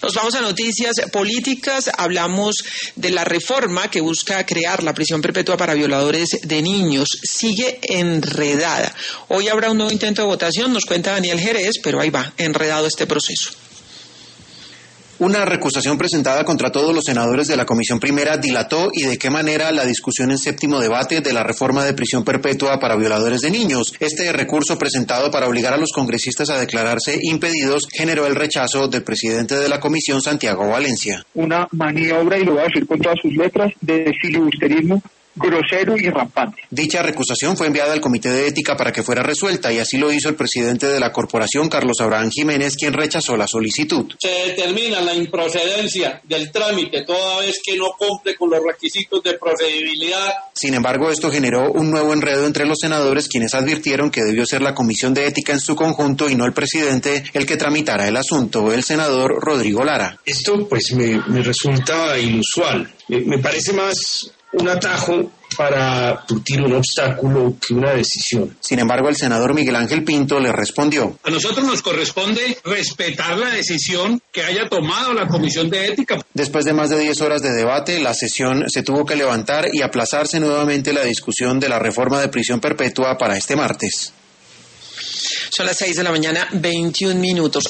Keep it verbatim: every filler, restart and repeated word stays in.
Nos vamos a noticias políticas. Hablamos de la reforma que busca crear la prisión perpetua para violadores de niños. Sigue enredada. Hoy habrá un nuevo intento de votación, nos cuenta Daniel Jerez, pero ahí va, enredado este proceso. Una recusación presentada contra todos los senadores de la Comisión Primera dilató y de qué manera la discusión en séptimo debate de la reforma de prisión perpetua para violadores de niños. Este recurso presentado para obligar a los congresistas a declararse impedidos generó el rechazo del presidente de la comisión, Santiago Valencia. Una maniobra, y lo voy a decir con todas sus letras, de filibusterismo grosero y rampante. Dicha recusación fue enviada al Comité de Ética para que fuera resuelta y así lo hizo el presidente de la corporación, Carlos Abraham Jiménez, quien rechazó la solicitud. Se determina la improcedencia del trámite toda vez que no cumple con los requisitos de procedibilidad. Sin embargo, esto generó un nuevo enredo entre los senadores, quienes advirtieron que debió ser la Comisión de Ética en su conjunto y no el presidente el que tramitara el asunto, el senador Rodrigo Lara. Esto pues me, me resulta inusual. Me, me parece más un atajo para curtir un obstáculo que una decisión. Sin embargo, el senador Miguel Ángel Pinto le respondió: a nosotros nos corresponde respetar la decisión que haya tomado la Comisión de Ética. Después de más de diez horas de debate, la sesión se tuvo que levantar y aplazarse nuevamente la discusión de la reforma de prisión perpetua para este martes. Son las seis de la mañana, veintiún minutos.